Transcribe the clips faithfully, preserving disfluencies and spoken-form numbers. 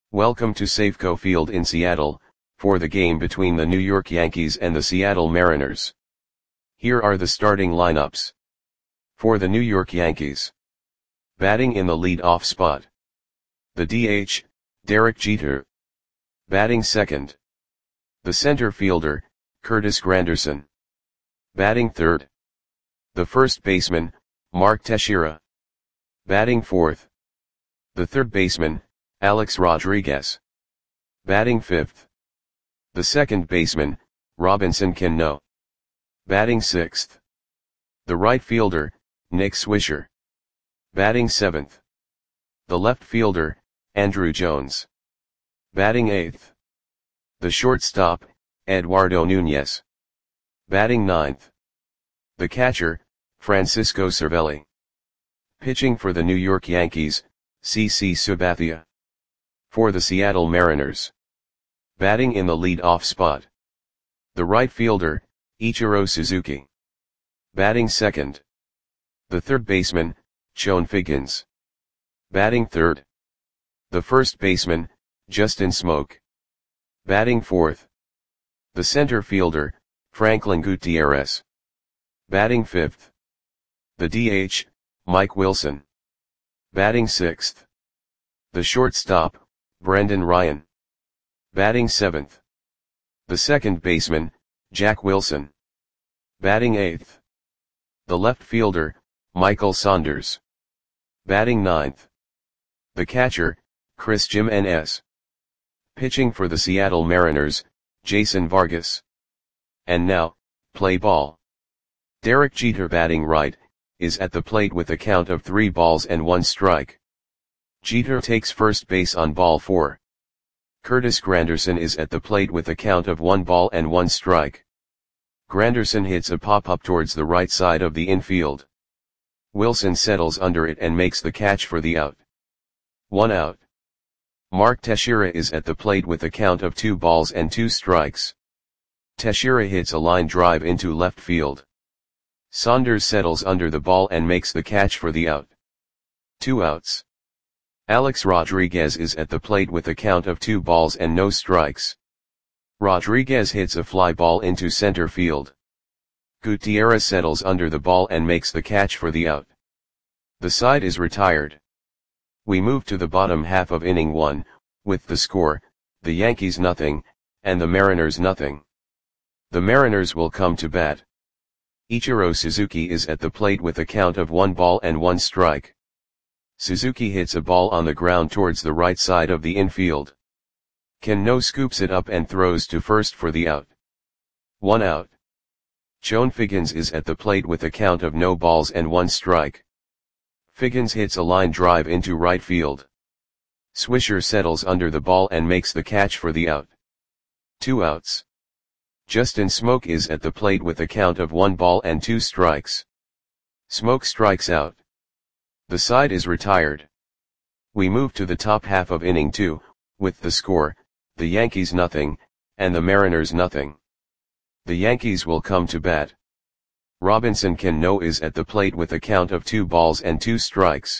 Welcome to Safeco Field in Seattle, for the game between the New York Yankees and the Seattle Mariners. Here are the starting lineups. For the New York Yankees. Batting in the lead-off spot. The D H, Derek Jeter. Batting second. The center fielder, Curtis Granderson. Batting third. The first baseman, Mark Teixeira. Batting fourth. The third baseman, Alex Rodriguez. Batting fifth. The second baseman, Robinson Cano. Batting sixth. The right fielder, Nick Swisher. Batting seventh. The left fielder, Andruw Jones. Batting eighth. The shortstop, Eduardo Nunez. Batting ninth. The catcher, Francisco Cervelli. Pitching for the New York Yankees, CC Sabathia. For the Seattle Mariners. Batting in the lead-off spot. The right fielder, Ichiro Suzuki. Batting second. The third baseman, Chone Figgins. Batting third. The first baseman, Justin Smoak. Batting fourth. The center fielder, Franklin Gutierrez. Batting fifth. The D H, Mike Wilson. Batting sixth. The shortstop, Brendan Ryan. Batting seventh. The second baseman, Jack Wilson. Batting eighth. The left fielder, Michael Saunders. Batting ninth. The catcher, Chris Jimenez. Pitching for the Seattle Mariners, Jason Vargas. And now, play ball. Derek Jeter batting right, is at the plate with a count of three balls and one strike. Jeter takes first base on ball four. Curtis Granderson is at the plate with a count of one ball and one strike. Granderson hits a pop-up towards the right side of the infield. Wilson settles under it and makes the catch for the out. One out. Mark Teixeira is at the plate with a count of two balls and two strikes. Teixeira hits a line drive into left field. Saunders settles under the ball and makes the catch for the out. Two outs. Alex Rodriguez is at the plate with a count of two balls and no strikes. Rodriguez hits a fly ball into center field. Gutierrez settles under the ball and makes the catch for the out. The side is retired. We move to the bottom half of inning one, with the score, the Yankees nothing, and the Mariners nothing. The Mariners will come to bat. Ichiro Suzuki is at the plate with a count of one ball and one strike. Suzuki hits a ball on the ground towards the right side of the infield. Cano scoops it up and throws to first for the out. One out. Chone Figgins is at the plate with a count of no balls and one strike. Figgins hits a line drive into right field. Swisher settles under the ball and makes the catch for the out. Two outs. Justin Smoak is at the plate with a count of one ball and two strikes. Smoak strikes out. The side is retired. We move to the top half of inning two, with the score, the Yankees nothing, and the Mariners nothing. The Yankees will come to bat. Robinson Cano is at the plate with a count of two balls and two strikes.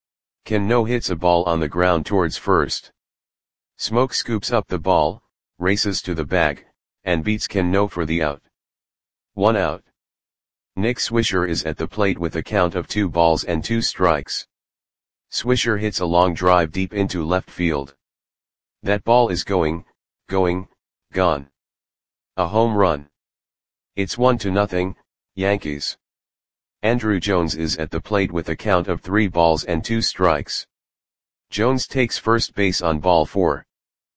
Cano hits a ball on the ground towards first. Smoak scoops up the ball, races to the bag, and beats Cano for the out. One out. Nick Swisher is at the plate with a count of two balls and two strikes. Swisher hits a long drive deep into left field. That ball is going, going, gone. A home run. It's one to nothing, Yankees. Andruw Jones is at the plate with a count of three balls and two strikes. Jones takes first base on ball four.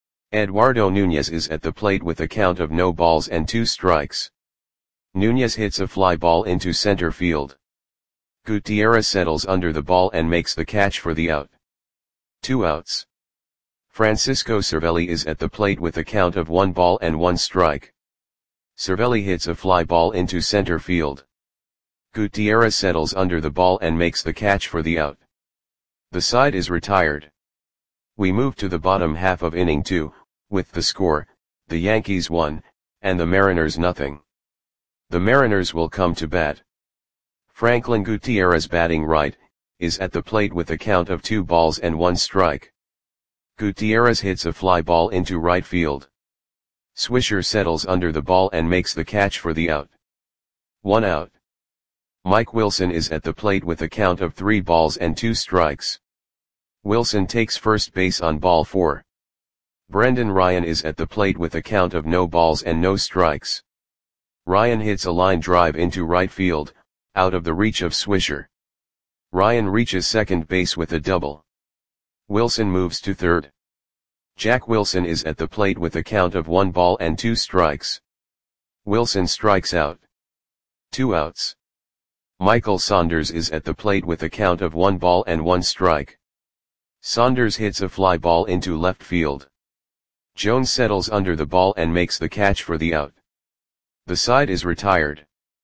Eduardo Nunez is at the plate with a count of no balls and two strikes. Nunez hits a fly ball into center field. Gutierrez settles under the ball and makes the catch for the out. Two outs. Francisco Cervelli is at the plate with a count of one ball and one strike. Cervelli hits a fly ball into center field. Gutierrez settles under the ball and makes the catch for the out. The side is retired. We move to the bottom half of inning two, with the score, the Yankees one, and the Mariners nothing. The Mariners will come to bat. Franklin Gutierrez batting right, is at the plate with a count of two balls and one strike. Gutierrez hits a fly ball into right field. Swisher settles under the ball and makes the catch for the out. One out. Mike Wilson is at the plate with a count of three balls and two strikes. Wilson takes first base on ball four. Brendan Ryan is at the plate with a count of no balls and no strikes. Ryan hits a line drive into right field, out of the reach of Swisher. Ryan reaches second base with a double. Wilson moves to third. Jack Wilson is at the plate with a count of one ball and two strikes. Wilson strikes out. Two outs. Michael Saunders is at the plate with a count of one ball and one strike. Saunders hits a fly ball into left field. Jones settles under the ball and makes the catch for the out. The side is retired.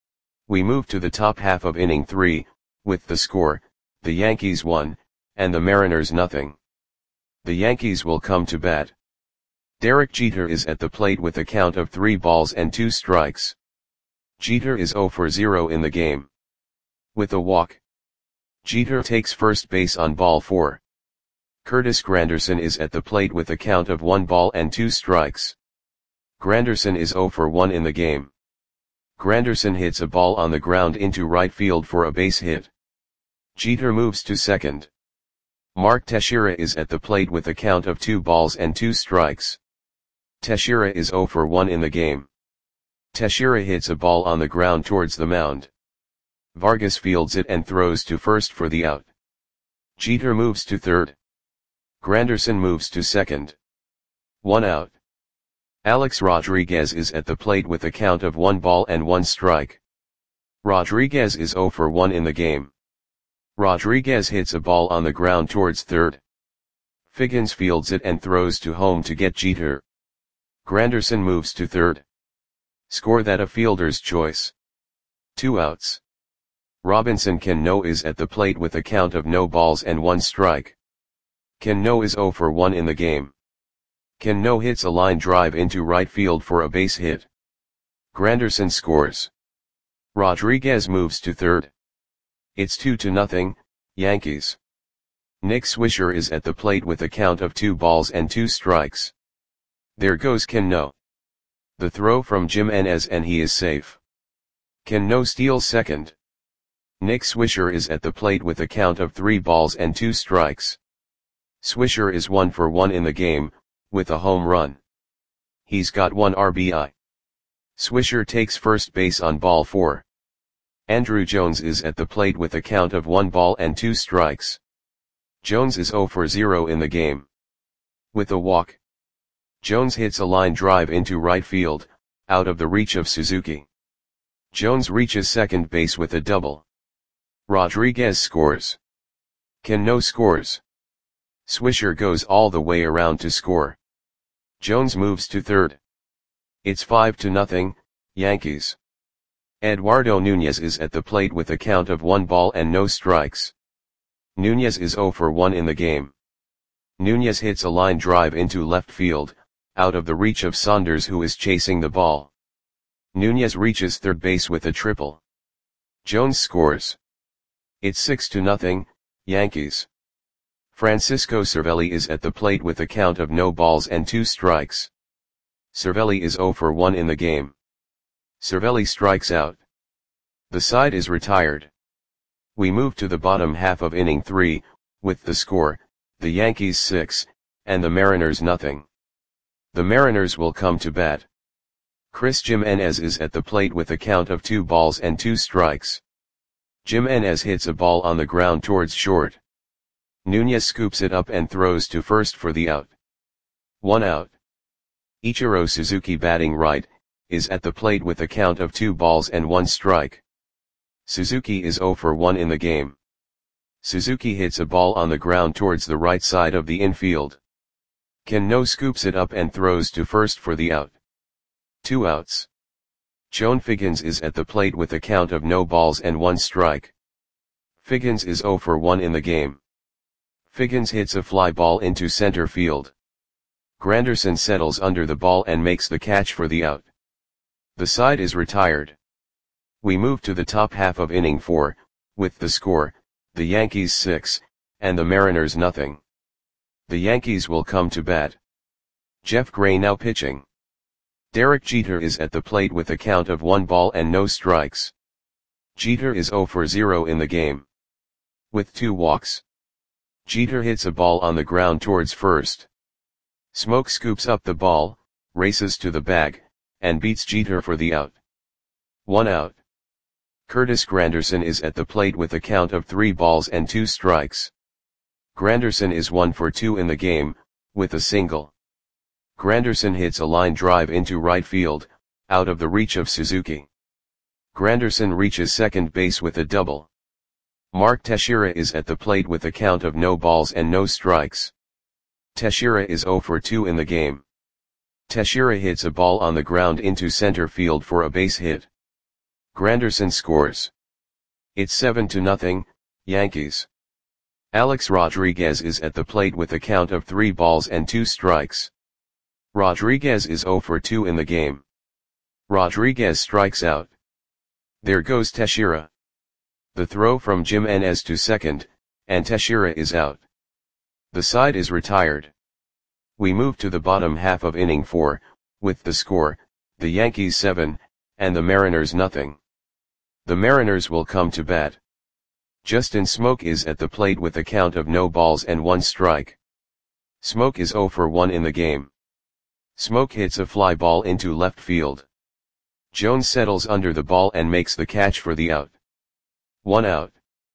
We move to the top half of inning three, with the score, the Yankees one, and the Mariners nothing. The Yankees will come to bat. Derek Jeter is at the plate with a count of three balls and two strikes. Jeter is zero for zero in the game. With a walk. Jeter takes first base on ball four. Curtis Granderson is at the plate with a count of one ball and two strikes. Granderson is zero for one in the game. Granderson hits a ball on the ground into right field for a base hit. Jeter moves to second. Mark Teixeira is at the plate with a count of two balls and two strikes. Teixeira is zero for one in the game. Teixeira hits a ball on the ground towards the mound. Vargas fields it and throws to first for the out. Jeter moves to third. Granderson moves to second. One out. Alex Rodriguez is at the plate with a count of one ball and one strike. Rodriguez is zero for one in the game. Rodriguez hits a ball on the ground towards third. Figgins fields it and throws to home to get Jeter. Granderson moves to third. Score that a fielder's choice. Two outs. Robinson Cano is at the plate with a count of no balls and one strike. Cano is zero for one in the game. Cano hits a line drive into right field for a base hit. Granderson scores. Rodriguez moves to third. It's two to nothing, Yankees. Nick Swisher is at the plate with a count of two balls and two strikes. There goes Cano. The throw from Jimenez and he is safe. Cano steals second. Nick Swisher is at the plate with a count of three balls and two strikes. Swisher is one for one in the game, with a home run. He's got one R B I. Swisher takes first base on ball four. Andruw Jones is at the plate with a count of one ball and two strikes. Jones is zero for zero in the game. With a walk. Jones hits a line drive into right field, out of the reach of Suzuki. Jones reaches second base with a double. Rodriguez scores. Cano scores. Swisher goes all the way around to score. Jones moves to third. It's five to nothing, Yankees. Eduardo Nunez is at the plate with a count of one ball and no strikes. Nunez is zero for one in the game. Nunez hits a line drive into left field, out of the reach of Saunders who is chasing the ball. Nunez reaches third base with a triple. Jones scores. It's six to nothing, Yankees. Francisco Cervelli is at the plate with a count of no balls and two strikes. Cervelli is zero for one in the game. Cervelli strikes out. The side is retired. We move to the bottom half of inning three, with the score, the Yankees six, and the Mariners nothing. The Mariners will come to bat. Chris Jimenez is at the plate with a count of two balls and two strikes. Jimenez hits a ball on the ground towards short. Nunez scoops it up and throws to first for the out. One out. Ichiro Suzuki, batting right, is at the plate with a count of two balls and one strike. Suzuki is zero for one in the game. Suzuki hits a ball on the ground towards the right side of the infield. Cano scoops it up and throws to first for the out. Two outs. Chone Figgins is at the plate with a count of no balls and one strike. Figgins is zero for one in the game. Figgins hits a fly ball into center field. Granderson settles under the ball and makes the catch for the out. The side is retired. We move to the top half of inning four, with the score, the Yankees six, and the Mariners nothing. The Yankees will come to bat. Jeff Gray now pitching. Derek Jeter is at the plate with a count of one ball and no strikes. Jeter is zero for zero in the game. With two walks. Jeter hits a ball on the ground towards first. Smoke scoops up the ball, races to the bag, and beats Jeter for the out. One out. Curtis Granderson is at the plate with a count of three balls and two strikes. Granderson is one for two in the game, with a single. Granderson hits a line drive into right field, out of the reach of Suzuki. Granderson reaches second base with a double. Mark Teixeira is at the plate with a count of no balls and no strikes. Teixeira is zero for two in the game. Teixeira hits a ball on the ground into center field for a base hit. Granderson scores. It's seven to nothing, Yankees. Alex Rodriguez is at the plate with a count of three balls and two strikes. Rodriguez is zero for two in the game. Rodriguez strikes out. There goes Teixeira. The throw from Jimenez to second, and Teixeira is out. The side is retired. We move to the bottom half of inning four, with the score, the Yankees seven, and the Mariners nothing. The Mariners will come to bat. Justin Smoke is at the plate with a count of no balls and one strike. Smoke is zero for one in the game. Smoke hits a fly ball into left field. Jones settles under the ball and makes the catch for the out. One out.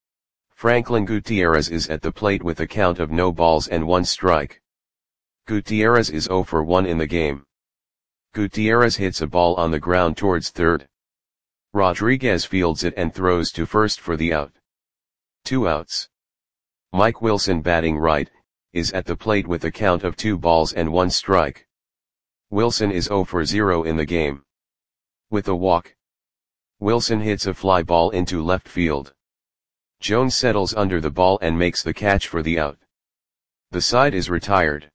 Franklin Gutierrez is at the plate with a count of no balls and one strike. Gutierrez is zero for one in the game. Gutierrez hits a ball on the ground towards third. Rodriguez fields it and throws to first for the out. Two outs. Mike Wilson, batting right, is at the plate with a count of two balls and one strike. Wilson is zero for zero in the game. With a walk. Wilson hits a fly ball into left field. Jones settles under the ball and makes the catch for the out. The side is retired.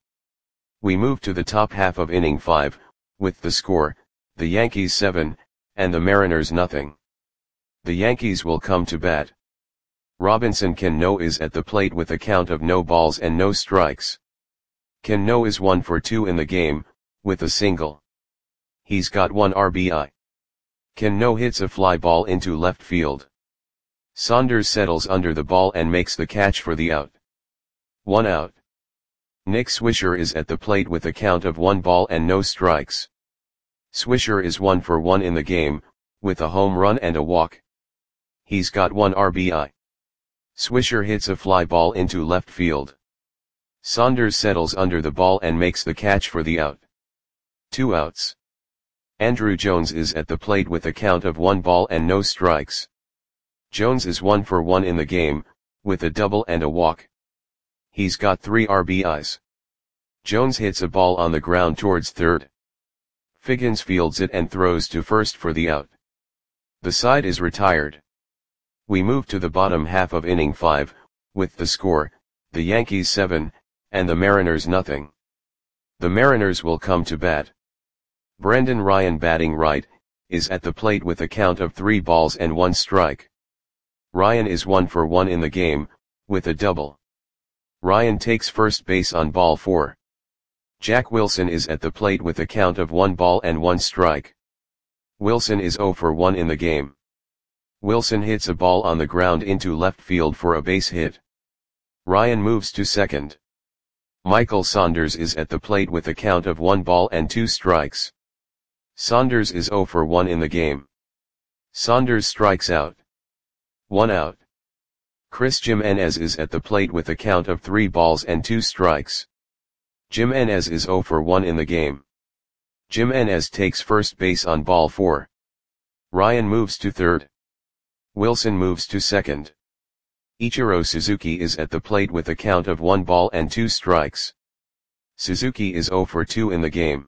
We move to the top half of inning five, with the score, the Yankees seven, and the Mariners nothing. The Yankees will come to bat. Robinson Cano is at the plate with a count of no balls and no strikes. Cano is one for two in the game, with a single. He's got one R B I. Cano hits a fly ball into left field. Saunders settles under the ball and makes the catch for the out. One out. Nick Swisher is at the plate with a count of one ball and no strikes. Swisher is one for one in the game, with a home run and a walk. He's got one R B I. Swisher hits a fly ball into left field. Saunders settles under the ball and makes the catch for the out. Two outs. Andruw Jones is at the plate with a count of one ball and no strikes. Jones is one for one in the game, with a double and a walk. He's got three R B Is. Jones hits a ball on the ground towards third. Figgins fields it and throws to first for the out. The side is retired. We move to the bottom half of inning five, with the score, the Yankees seven, and the Mariners nothing. The Mariners will come to bat. Brendan Ryan, batting right, is at the plate with a count of three balls and one strike. Ryan is one for one in the game, with a double. Ryan takes first base on ball four. Jack Wilson is at the plate with a count of one ball and one strike. Wilson is zero for one in the game. Wilson hits a ball on the ground into left field for a base hit. Ryan moves to second. Michael Saunders is at the plate with a count of one ball and two strikes. Saunders is zero for one in the game. Saunders strikes out. One out. Chris Jimenez is at the plate with a count of three balls and two strikes. Jimenez is zero for one in the game. Jimenez takes first base on ball four. Ryan moves to third. Wilson moves to second. Ichiro Suzuki is at the plate with a count of one ball and two strikes. Suzuki is zero for two in the game.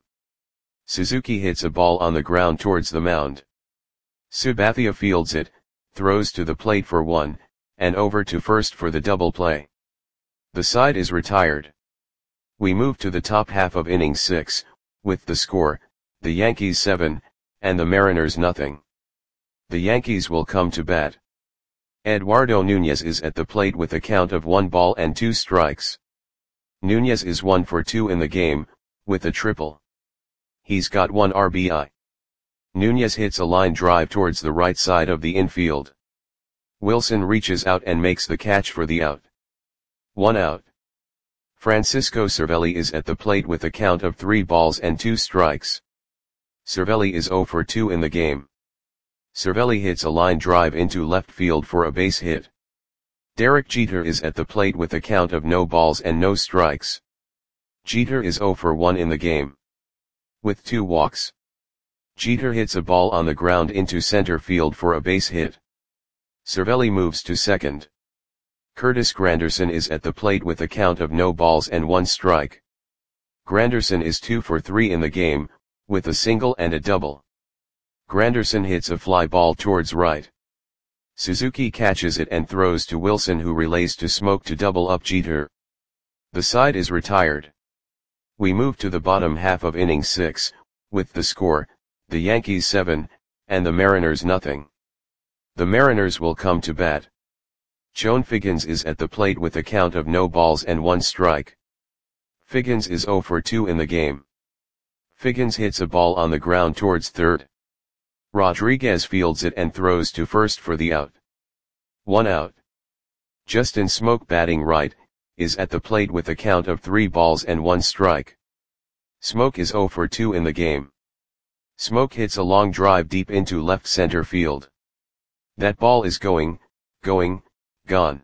Suzuki hits a ball on the ground towards the mound. Sabathia fields it, throws to the plate for one, and over to first for the double play. The side is retired. We move to the top half of inning six, with the score, the Yankees seven, and the Mariners nothing. The Yankees will come to bat. Eduardo Nunez is at the plate with a count of one ball and two strikes. Nunez is one for two in the game, with a triple. He's got one R B I. Nunez hits a line drive towards the right side of the infield. Wilson reaches out and makes the catch for the out. One out. Francisco Cervelli is at the plate with a count of three balls and two strikes. Cervelli is zero for two in the game. Cervelli hits a line drive into left field for a base hit. Derek Jeter is at the plate with a count of no balls and no strikes. Jeter is zero for one in the game. With two walks. Jeter hits a ball on the ground into center field for a base hit. Cervelli moves to second. Curtis Granderson is at the plate with a count of no balls and one strike. Granderson is two for three in the game, with a single and a double. Granderson hits a fly ball towards right. Suzuki catches it and throws to Wilson, who relays to Smoke to double up Jeter. The side is retired. We move to the bottom half of inning six, with the score, the Yankees seven, and the Mariners nothing. The Mariners will come to bat. Joan Figgins is at the plate with a count of no balls and one strike. Figgins is zero for two in the game. Figgins hits a ball on the ground towards third. Rodriguez fields it and throws to first for the out. One out. Justin Smoke, batting right, is at the plate with a count of three balls and one strike. Smoke is zero for two in the game. Smoke hits a long drive deep into left center field. That ball is going, going, gone.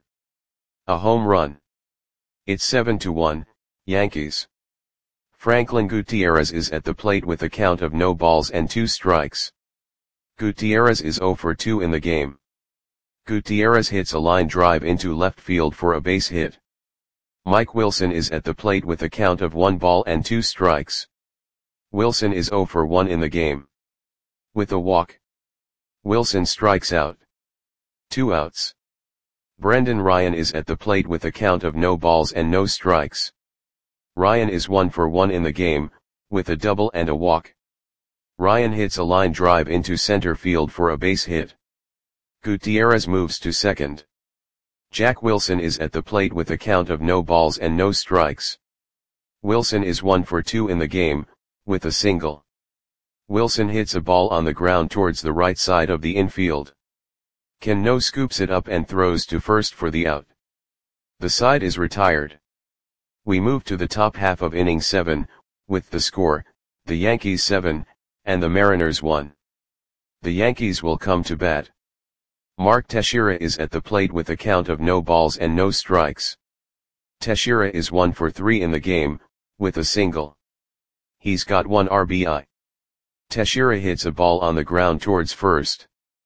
A home run. It's seven to one, Yankees. Franklin Gutierrez is at the plate with a count of no balls and two strikes. Gutierrez is zero for two in the game. Gutierrez hits a line drive into left field for a base hit. Mike Wilson is at the plate with a count of one ball and two strikes. Wilson is zero for one in the game. With a walk. Wilson strikes out. Two outs. Brendan Ryan is at the plate with a count of no balls and no strikes. Ryan is one for one in the game, with a double and a walk. Ryan hits a line drive into center field for a base hit. Gutierrez moves to second. Jack Wilson is at the plate with a count of no balls and no strikes. Wilson is one for two in the game, with a single. Wilson hits a ball on the ground towards the right side of the infield. Cano scoops it up and throws to first for the out. The side is retired. We move to the top half of inning seven, with the score, the Yankees seven, and the Mariners one. The Yankees will come to bat. Mark Teixeira is at the plate with a count of no balls and no strikes. Teixeira is one for three in the game, with a single. He's got one R B I. Teixeira hits a ball on the ground towards first.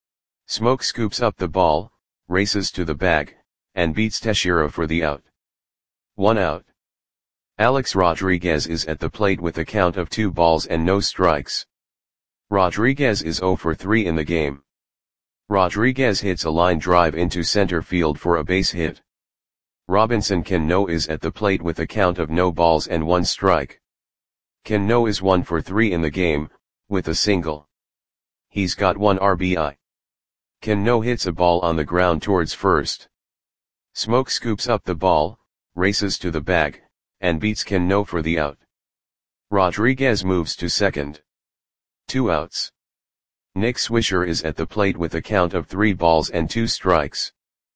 Smoke scoops up the ball, races to the bag, and beats Teixeira for the out. One out. Alex Rodriguez is at the plate with a count of two balls and no strikes. Rodriguez is zero for three in the game. Rodriguez hits a line drive into center field for a base hit. Robinson Cano is at the plate with a count of no balls and one strike. Cano is one for three in the game, with a single. He's got one R B I. Cano hits a ball on the ground towards first. Smoke scoops up the ball, races to the bag, and beats Cano for the out. Rodriguez moves to second. Two outs. Nick Swisher is at the plate with a count of three balls and two strikes.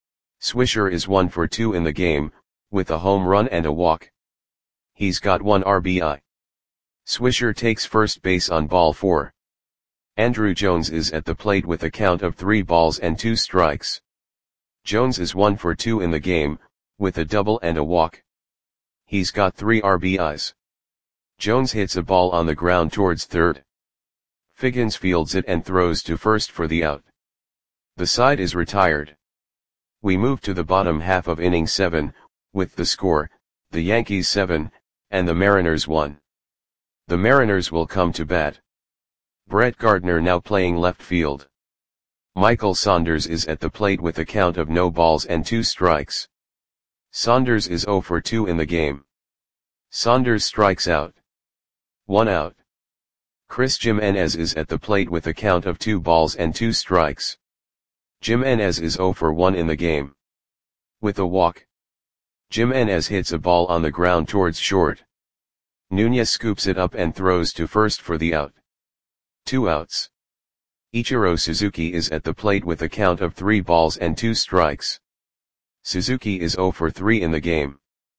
Swisher is one for two in the game, with a home run and a walk. He's got one R B I. Swisher takes first base on ball four. Andruw Jones is at the plate with a count of three balls and two strikes. Jones is one for two in the game, with a double and a walk. He's got three R B Is. Jones hits a ball on the ground towards third. Figgins fields it and throws to first for the out. The side is retired. We move to the bottom half of inning seven, with the score, the Yankees seven, and the Mariners one. The Mariners will come to bat. Brett Gardner now playing left field. Michael Saunders is at the plate with a count of no balls and two strikes. Saunders is zero for two in the game. Saunders strikes out. One out. Chris Jimenez is at the plate with a count of two balls and two strikes. Jimenez is zero for one in the game. With a walk. Jimenez hits a ball on the ground towards short. Nunez scoops it up and throws to first for the out. Two outs. Ichiro Suzuki is at the plate with a count of three balls and two strikes. Suzuki is zero for three in the game.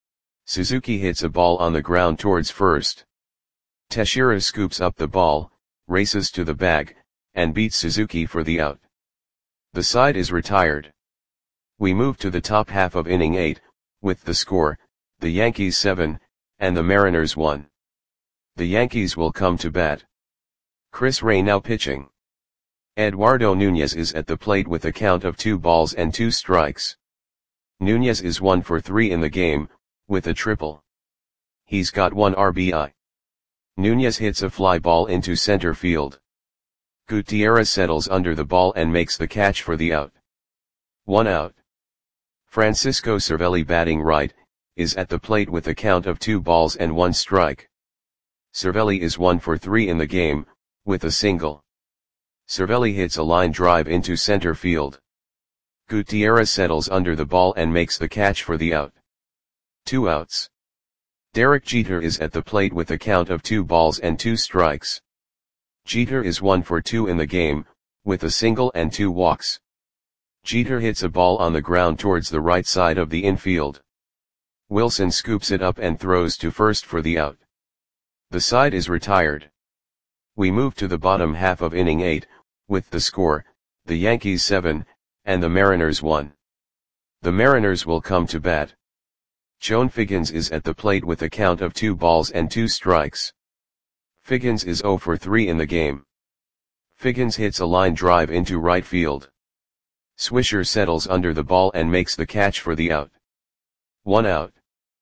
Suzuki hits a ball on the ground towards first. Teixeira scoops up the ball, races to the bag, and beats Suzuki for the out. The side is retired. We move to the top half of inning eight, with the score, the Yankees seven, and the Mariners one. The Yankees will come to bat. Chris Ray now pitching. Eduardo Nunez is at the plate with a count of two balls and two strikes. Nunez is one for three in the game, with a triple. He's got one R B I. Nunez hits a fly ball into center field. Gutierrez settles under the ball and makes the catch for the out. One out. Francisco Cervelli batting right, is at the plate with a count of two balls and one strike. Cervelli is one for three in the game, with a single. Cervelli hits a line drive into center field. Gutierrez settles under the ball and makes the catch for the out. Two outs. Derek Jeter is at the plate with a count of two balls and two strikes. Jeter is one for two in the game, with a single and two walks. Jeter hits a ball on the ground towards the right side of the infield. Wilson scoops it up and throws to first for the out. The side is retired. We move to the bottom half of inning eight, with the score, the Yankees seven, and the Mariners one. The Mariners will come to bat. Joan Figgins is at the plate with a count of two balls and two strikes. Figgins is zero for three in the game. Figgins hits a line drive into right field. Swisher settles under the ball and makes the catch for the out. One out.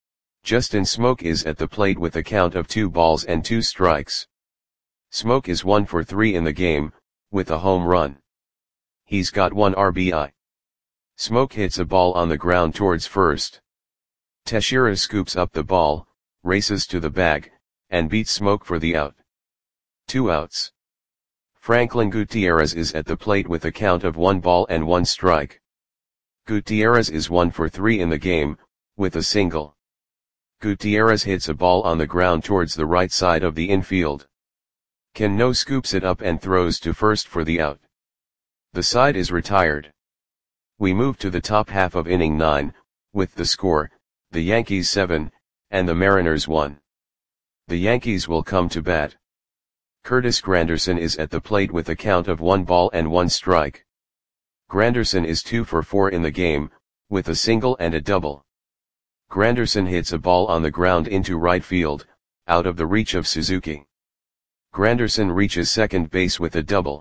Justin Smoke is at the plate with a count of two balls and two strikes. Smoke is one for three in the game, with a home run. He's got one R B I. Smoke hits a ball on the ground towards first. Teixeira scoops up the ball, races to the bag, and beats Smoke for the out. Two outs. Franklin Gutierrez is at the plate with a count of one ball and one strike. Gutierrez is one for three in the game, with a single. Gutierrez hits a ball on the ground towards the right side of the infield. Cano scoops it up and throws to first for the out. The side is retired. We move to the top half of inning nine, with the score, the Yankees seven, and the Mariners one. The Yankees will come to bat. Curtis Granderson is at the plate with a count of one ball and one strike. Granderson is two for four in the game, with a single and a double. Granderson hits a ball on the ground into right field, out of the reach of Suzuki. Granderson reaches second base with a double.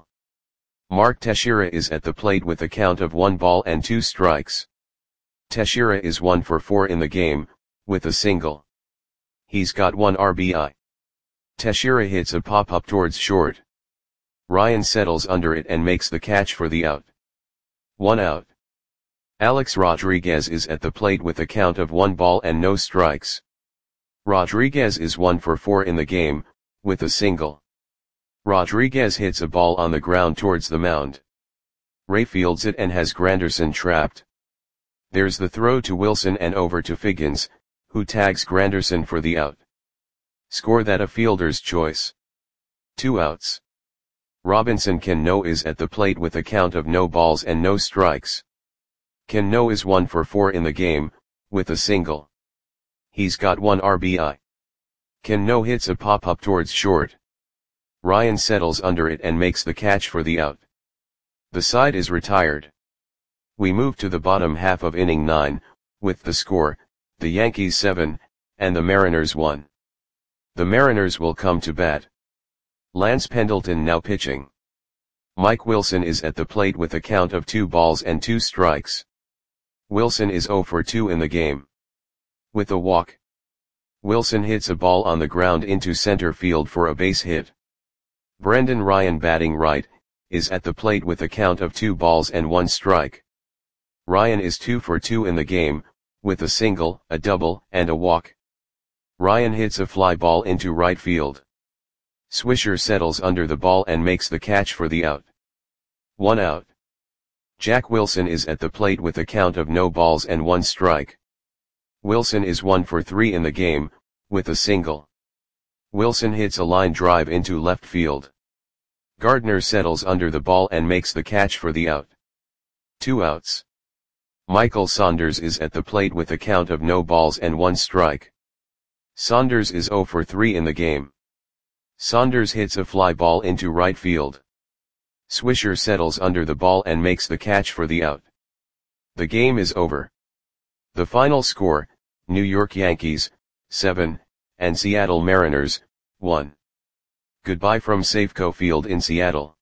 Mark Teixeira is at the plate with a count of one ball and two strikes. Teixeira is one for four in the game, with a single. He's got one R B I. Teixeira hits a pop-up towards short. Ryan settles under it and makes the catch for the out. One out. Alex Rodriguez is at the plate with a count of one ball and no strikes. Rodriguez is one for four in the game, with a single. Rodriguez hits a ball on the ground towards the mound. Ray fields it and has Granderson trapped. There's the throw to Wilson and over to Figgins, who tags Granderson for the out. Score that a fielder's choice. Two outs. Robinson Cano is at the plate with a count of no balls and no strikes. Cano is one for four in the game, with a single. He's got one R B I. Cano hits a pop-up towards short. Ryan settles under it and makes the catch for the out. The side is retired. We move to the bottom half of inning nine, with the score, the Yankees seven, and the Mariners one. The Mariners will come to bat. Lance Pendleton now pitching. Mike Wilson is at the plate with a count of two balls and two strikes. Wilson is zero for two in the game. With a walk. Wilson hits a ball on the ground into center field for a base hit. Brendan Ryan batting right, is at the plate with a count of two balls and one strike. Ryan is two for two in the game, with a single, a double, and a walk. Ryan hits a fly ball into right field. Swisher settles under the ball and makes the catch for the out. One out. Jack Wilson is at the plate with a count of no balls and one strike. Wilson is one for three in the game, with a single. Wilson hits a line drive into left field. Gardner settles under the ball and makes the catch for the out. Two outs. Michael Saunders is at the plate with a count of no balls and one strike. Saunders is zero for three in the game. Saunders hits a fly ball into right field. Swisher settles under the ball and makes the catch for the out. The game is over. The final score, New York Yankees, seven, and Seattle Mariners, one. Goodbye from Safeco Field in Seattle.